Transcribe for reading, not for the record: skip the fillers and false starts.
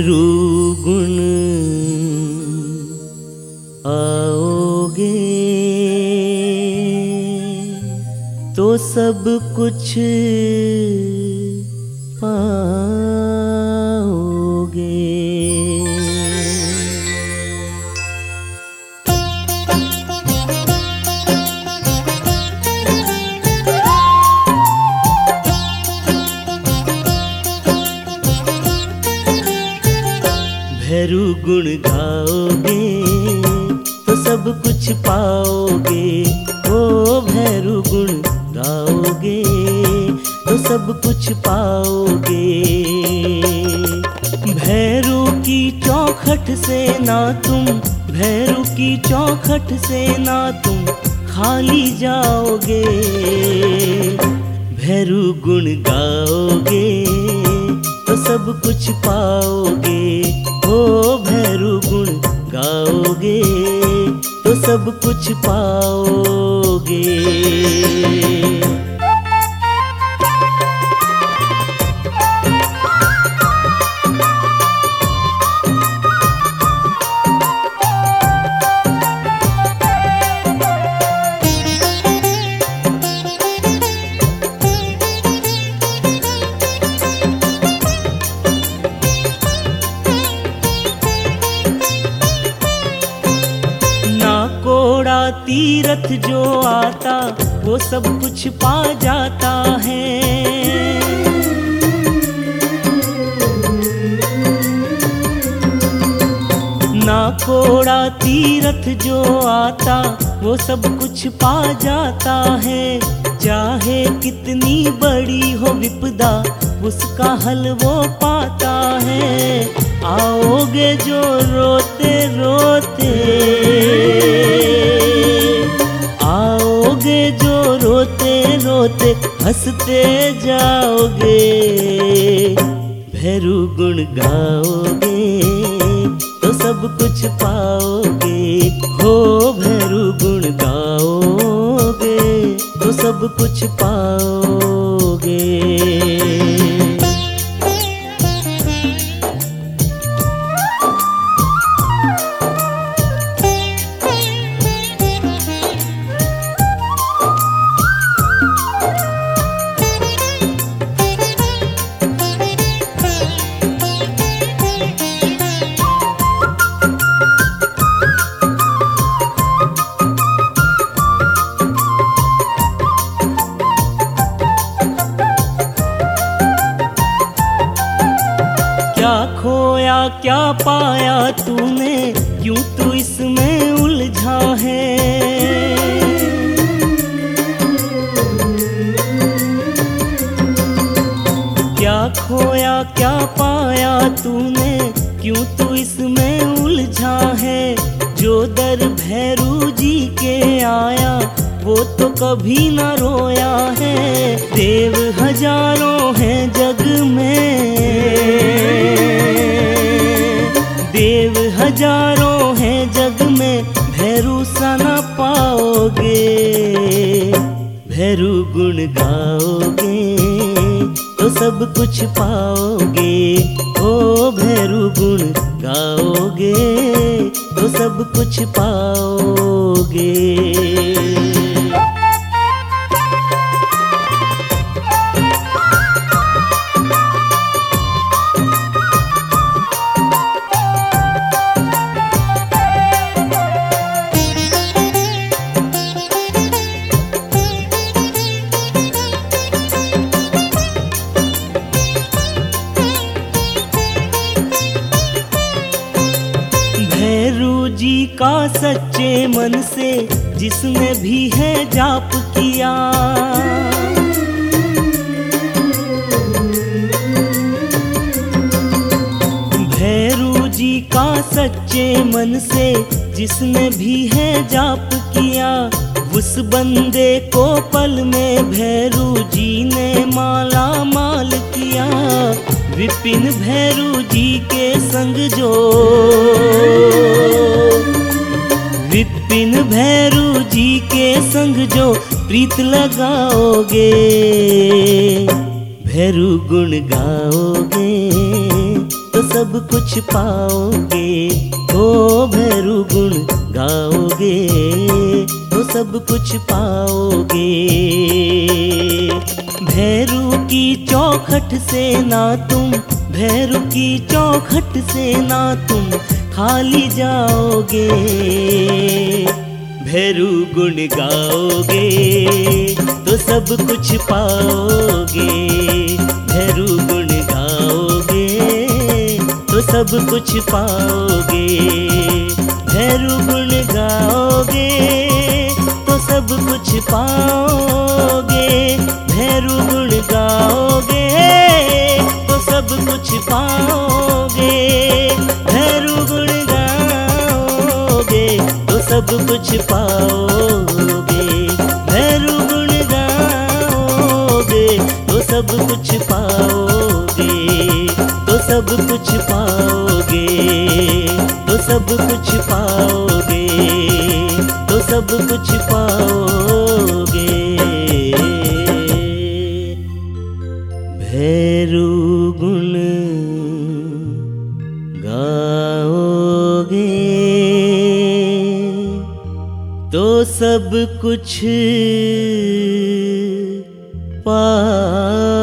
भैरू गुण आओगे तो सब कुछ पाओगे। भैरू गुण गाओगे तो सब कुछ पाओगे। ओ भैरू गुण गाओगे तो सब कुछ पाओगे। भैरू की चौखट से ना तुम, भैरू की चौखट से ना तुम खाली जाओगे। भैरू गुण गाओगे तो सब कुछ पाओगे। ओ भैरू गुण गाओगे तो सब कुछ पाओगे। तीरथ जो आता वो सब कुछ पा जाता है। ना कोड़ा तीरथ जो आता वो सब कुछ पा जाता है। चाहे कितनी बड़ी हो विपदा उसका हल वो पाता है। आओगे जो रोते रोते, आओगे जो रोते रोते हंसते जाओगे। भैरू गुण गाओगे तो सब कुछ पाओगे। हो भैरू गुण गाओगे तो सब कुछ पाओगे। क्या खोया क्या पाया तूने, क्यों तू इसमें उलझा है। क्या खोया क्या पाया तूने, क्यों तू इसमें उलझा है। जो दर भैरू जी के आया वो तो कभी न रोया है। देव हजारों हैं जग में, देव हजारों हैं जग में, भैरू सा न पाओगे। भैरू गुण गाओगे तो सब कुछ पाओगे। ओ भैरू गुण गाओगे तो सब कुछ पाओगे। भैरू जी का सच्चे मन से जिसने भी है जाप किया, भैरू जी का सच्चे मन से जिसने भी है जाप किया। उस बंदे को पल में भैरू जी ने माला माल किया। विपिन भैरू जी के संग जो, विपिन भैरू जी के संग जो प्रीत लगाओगे। भैरू गुण गाओगे तो सब कुछ पाओगे। ओ भैरू गुण गाओगे तो सब कुछ पाओगे। भैरू की चौखट से ना तुम, भैरू की चौखट से ना तुम खाली जाओगे। भैरू गुण गाओगे तो सब कुछ पाओगे। भैरू गुण गाओगे तो सब कुछ पाओगे। भैरू गुण गाओगे तो सब कुछ पाओगे। भैरू गुण गाओगे तो सब कुछ पाओगे। भैरू गुण गाओगे तो सब कुछ पाओगे। भैरू गुण गाओगे तो सब कुछ पाओगे। तो सब कुछ पाओगे। तो सब कुछ पाओगे। तो सब कुछ पाओगे। भैरू गुण गाओगे तो सब कुछ पाओगे।